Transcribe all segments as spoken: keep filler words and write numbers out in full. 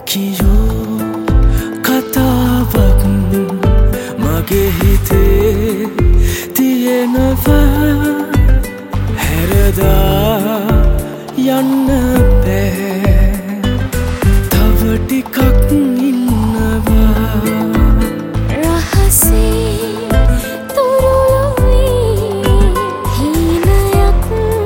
නොකියූ කතාවක් මගේ හිතේ තියෙනවා හැරදා යන්න බෑ තව ටිකක් ඉන්නවා රහසේ තුරුලුයි හීනයක්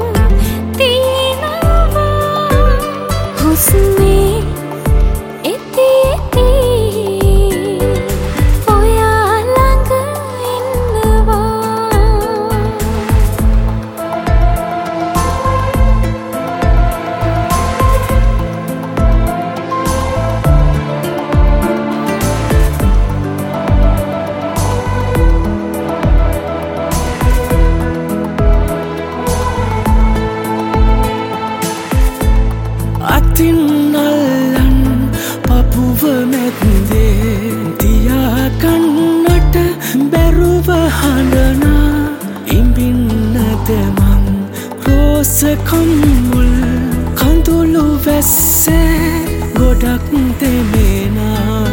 තියෙනවා හුස්මේ එති එති ඔයා ළඟ ඉන්නවා අතින් අල්ලන් පපුව මැද්දේ තියාගන්නට බැරුව හඬනා ඉඹින්නද මං රෝස කම්මුල් කඳුළු වැස්සේ ගොඩක් දෙමෙනා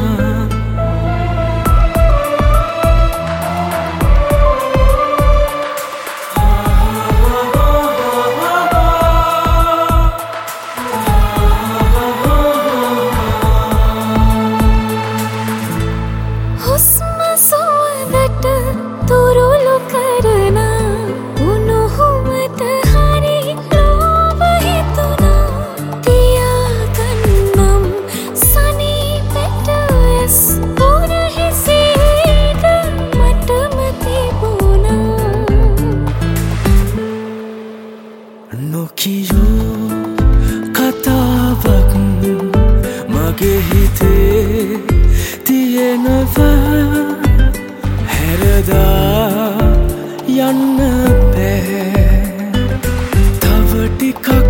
හුස්ම සුවඳට තුරුළු කරන උණුහුමට හරි ලෝභ හිතුණා තියාගන්නම් සනීපෙට ඇස් උරහිසේද මටම තිබුණා නොකියූ කතාවක් මගේ හිතේ තියෙනවා හැරදා යන්න බෑ තව ටිකක්